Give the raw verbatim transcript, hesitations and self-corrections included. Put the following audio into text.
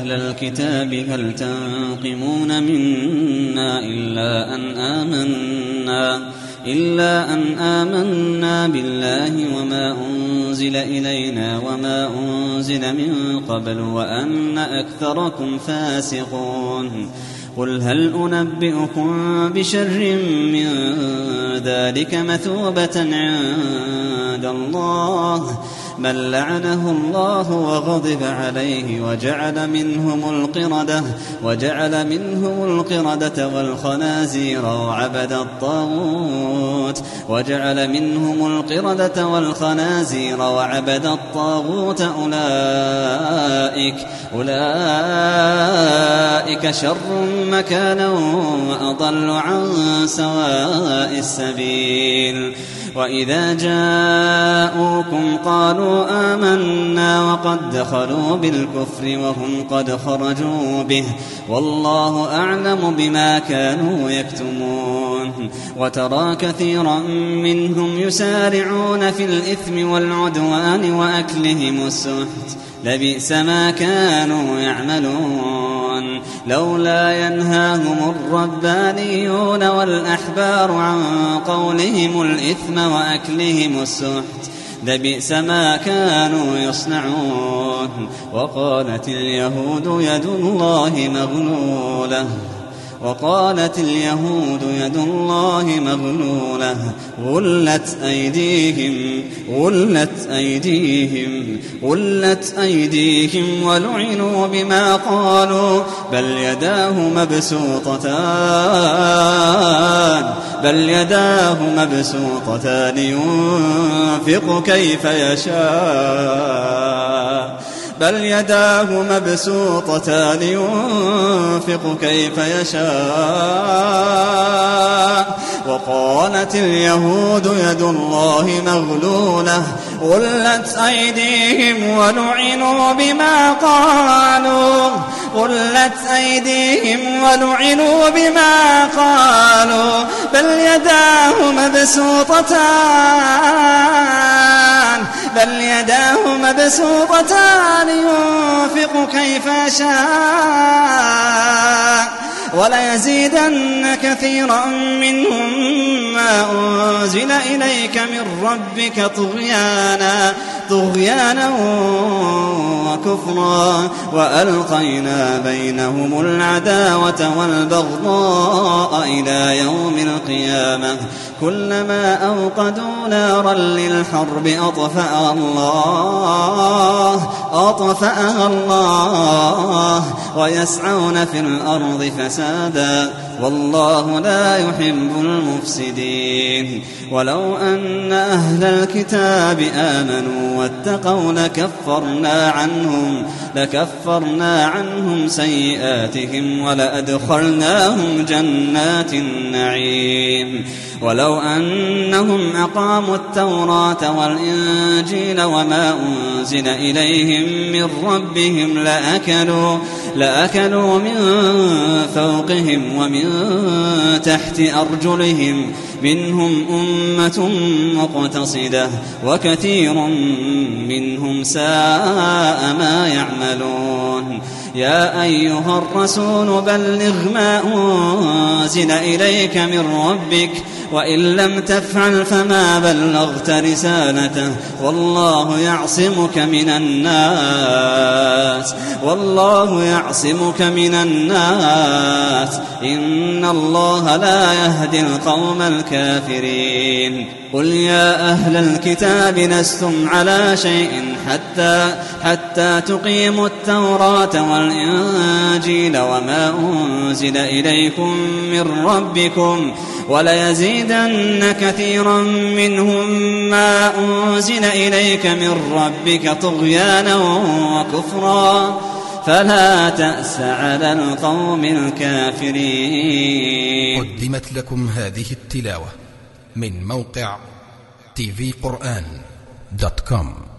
أهل الكتاب هل تنقمون منا إلا أن آمنا إلا أن آمنا بالله وما أنزل إلينا وما أنزل من قبل وأن أكثركم فاسقون. قل هل أنبئكم بشر من ذلك مثوبة عند الله من لعنه الله وغضب عليه وجعل منهم القردة وجعل منهم القردة والخنازير وعبد الطاغوت وجعل منهم القردة والخنازير وعبد الطاغوت أولئك أولئك شر مكانا وأضل عن سواء السبيل. وإذا جاءوكم قالوا آمنا وقد دخلوا بالكفر وهم قد خرجوا به والله أعلم بما كانوا يكتمون. وترى كثيرا منهم يسارعون في الإثم والعدوان وأكلهم السحت لبئس ما كانوا يعملون. لولا ينهاهم الربانيون والأحبار عن قولهم الإثم وأكلهم السحت لبئس ما كانوا يصنعون. وقالت اليهود يد الله مغلولة وقالت اليهود يد الله مغلولة غلت أيديهم غلت أيديهم غلت أيديهم ولعنوا بما قالوا بل يداه مبسوطتان بل يداه مبسوطتان ينفق كيف يشاء بل يداه مبسوطتان ينفق كيف يشاء. وقالت اليهود يد الله مغلولة غلت أيديهم ولعنوا بما قالوا غلت أيديهم ولعنوا بما قالوا بل يداه مبسوطتان بل يداه مبسوطتان ينفق كيف يشاء وليزيدن كثيرا منهم ما أنزل إليك من ربك طغيانا طغيانا وكفرا وألقينا بينهم العداوة والبغضاء إلى يوم القيامة كلما أوقدوا نارا للحرب أطفأها الله أطفأها الله ويسعون في الأرض فسادا والله لا يحب المفسدين. ولو أن أهل الكتاب آمنوا واتقوا لكفرنا عنهم لكفرنا عنهم سيئاتهم ولأدخلناهم جنات النعيم. ولو أنهم أقاموا التوراة والإنجيل وما أنزل إليهم من ربهم لأكلوا لأكلوا من فوقهم ومن تحت أرجلهم منهم أمة مقتصدة وكثير منهم ساء ما يعملون. يا أيها الرسول بلغ ما أنزل إليك من ربك وإن لم تفعل فما بلغت رسالته والله يعصمك من الناس والله يعصمك من الناس إن الله لا يهدي القوم الكافرين. قل يا أهل الكتاب لستم على شيء حتى حتى تقيموا التوراة والإنجيل وما أنزل إليكم من ربكم وليزيدن كثيرا منهم ما أنزل إليك من ربك طغيانا وكفرا فلا تأس على القوم الكافرين. قدمت لكم هذه التلاوة من موقع تي في قرآن دوت كوم.